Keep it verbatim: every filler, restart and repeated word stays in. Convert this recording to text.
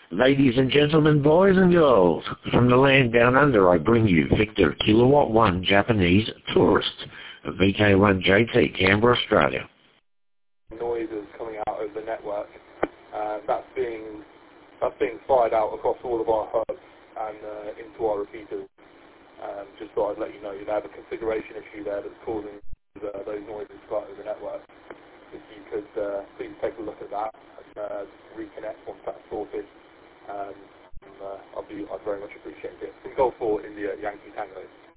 Ladies and gentlemen, boys and girls, from the land down under, I bring you Victor Kilowatt one Japanese Tourist, V K one J T, Canberra, Australia. Noises coming out over the network, uh, that's being that's being fired out across all of our hubs and uh, into our repeaters. Um, just thought I'd let you know you have a configuration issue there that's causing uh, those noises to go out over the network. If you could uh, please take a look at that and uh, reconnect once that's sorted. Um, and, uh, I'll be, I'd very much appreciate it. Golf for India Yankee Tango.